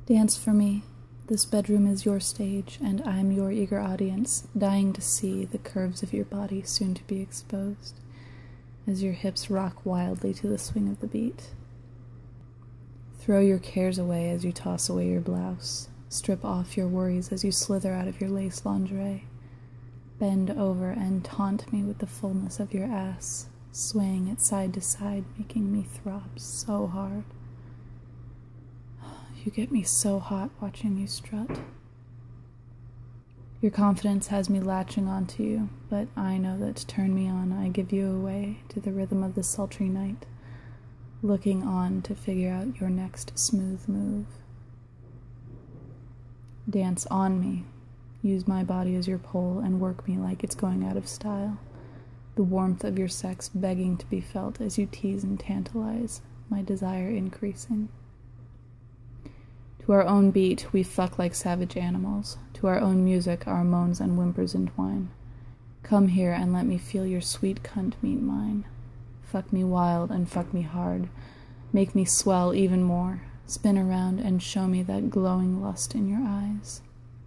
Dance for me. This bedroom is your stage, and I'm your eager audience, dying to see the curves of your body soon to be exposed, as your hips rock wildly to the swing of the beat. Throw your cares away as you toss away your blouse. Strip off your worries as you slither out of your lace lingerie. Bend over and taunt me with the fullness of your ass, swaying it side to side, making me throb so hard. You get me so hot watching you strut. Your confidence has me latching onto you, but I know that to turn me on, I give you away to the rhythm of the sultry night, looking on to figure out your next smooth move. Dance on me. Use my body as your pole and work me like it's going out of style, the warmth of your sex begging to be felt as you tease and tantalize, my desire increasing. To our own beat, we fuck like savage animals. To our own music, our moans and whimpers entwine. Come here and let me feel your sweet cunt meet mine. Fuck me wild and fuck me hard. Make me swell even more. Spin around and show me that glowing lust in your eyes.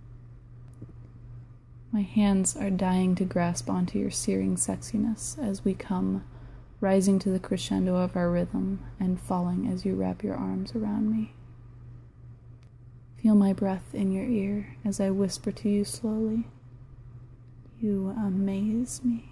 My hands are dying to grasp onto your searing sexiness as we come, rising to the crescendo of our rhythm and falling as you wrap your arms around me. Feel my breath in your ear as I whisper to you slowly. You amaze me.